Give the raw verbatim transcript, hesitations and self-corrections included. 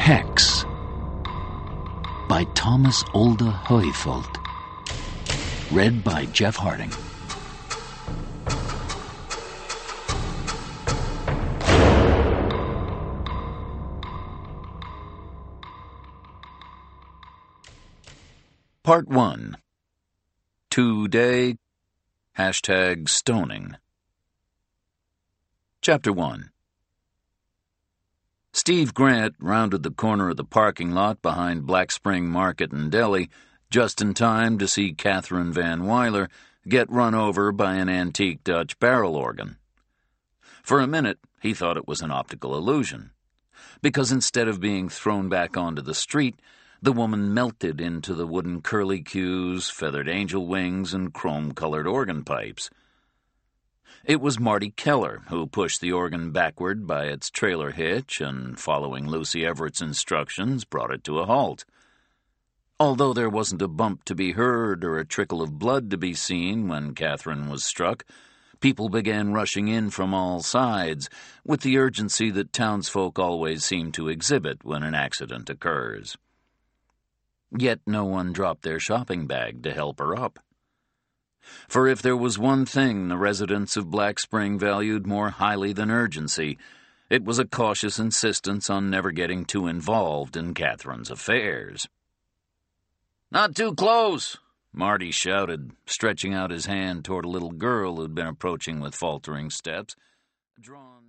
Hex by Thomas Olde Heufeld. Read by Jeff Harding. Part one. Today, hashtag stoning. Chapter one. Steve Grant rounded the corner of the parking lot behind Black Spring Market and Deli just in time to see Catherine Van Wyler get run over by an antique Dutch barrel organ. For a minute, he thought it was an optical illusion, because instead of being thrown back onto the street, the woman melted into the wooden curlicues, feathered angel wings, and chrome-colored organ pipes. It was Marty Keller who pushed the organ backward by its trailer hitch and, following Lucy Everett's instructions, brought it to a halt. Although there wasn't a bump to be heard or a trickle of blood to be seen when Catherine was struck, people began rushing in from all sides with the urgency that townsfolk always seem to exhibit when an accident occurs. Yet no one dropped their shopping bag to help her up. For if there was one thing the residents of Black Spring valued more highly than urgency, it was a cautious insistence on never getting too involved in Catherine's affairs. "Not too close," Marty shouted, stretching out his hand toward a little girl who'd been approaching with faltering steps. Drawn